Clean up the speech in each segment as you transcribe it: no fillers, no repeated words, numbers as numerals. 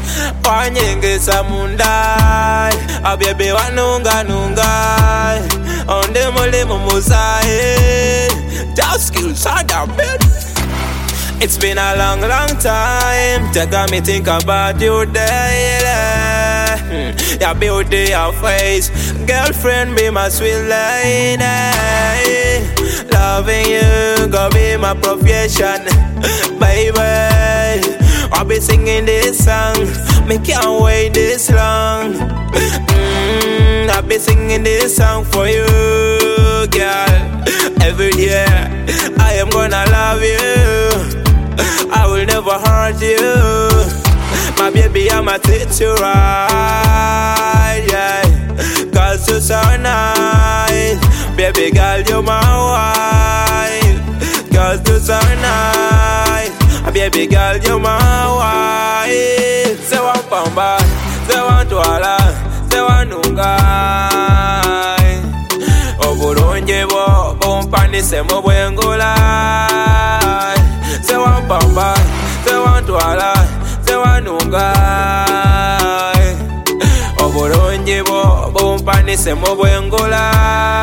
wanyengesa mundai, baby wanunga nungai, onde mulimo musae, just skills are the best. It's been a long, long time. Take me think about you daily. Your beauty, your face, girlfriend, be my sweet lady. Loving you, go be my profession, baby. I'll be singing this song, me can't wait this long. I'll be singing this song for you, girl. Every day, I am gonna love you. I will never hurt you. My baby, I'ma treat you right, yeah. Cause you're so nice. Baby girl, you're my wife. Cause you're so nice. Baby girl, you're my wife. Say one pamba, say one tuala, say one nungai. Oburonje bo, bompani se mo bwengola. Say one pamba, say one tuala, say one nungai. Oburonje bo, bompani se mo bwengola.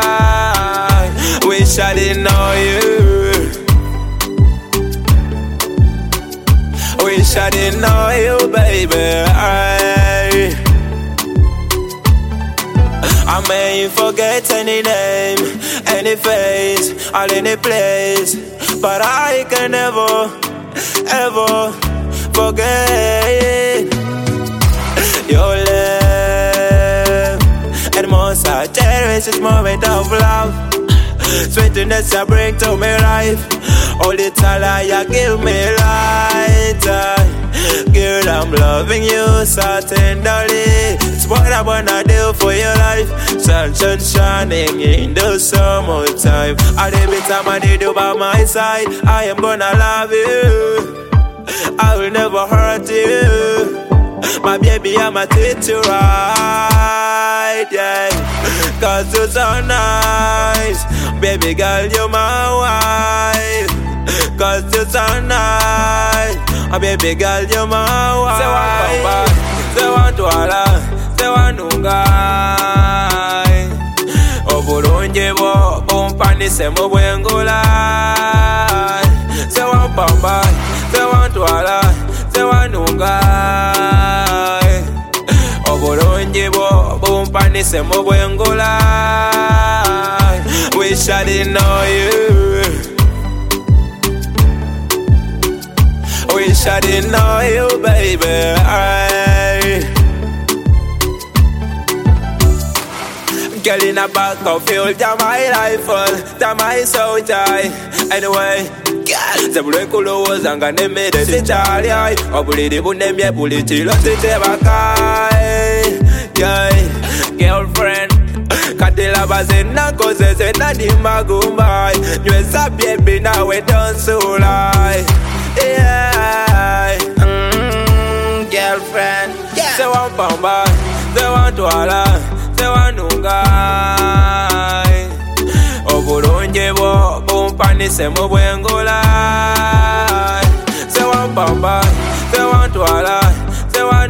Wish I didn't know you. Wish I didn't know you, baby. I may forget any name, any face, or any place, but I can never, ever forget your love. And most I cherish this moment of love, sweetness you bring to my life. All the time you give me light, girl, I'm loving you so tenderly. It's what I wanna do for your life. Sunshine shining in the summertime. And every time I need you by my side, I am gonna love you. I will never hurt you. My baby, I'ma treat you right, yeah. Cause you're so nice. Baby girl, you're my wife. Cause you're so nice. Baby girl, you're my wife. Say one papa, say one tuala, say one nungai. Oburonje bo, bompani se mo bwengola. Say one papa, say one tuala, say one nungai. Oburonje bo, bompani se mo bwengola. Wish I didn't know you. Wish I didn't know you, baby. Girl in a back of field, you're my rifle, you're my soldier. Anyway, girl, the break all was and gonna make it a Charlie. I believe the name, yeah, bullet, you lost it, yeah, girlfriend. Katila bazena cause se na di magumbai. Nyesa baby na we don't so lie. Yeah, girlfriend. Yeah. Say one pamba, say one tuala, say one nungai. Oburonje bo, bompani se mo bwengola. Say one pamba, say one tuala, say one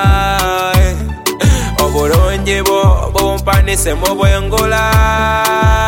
nungai. Oburonje bo, bompani se mo bwengola.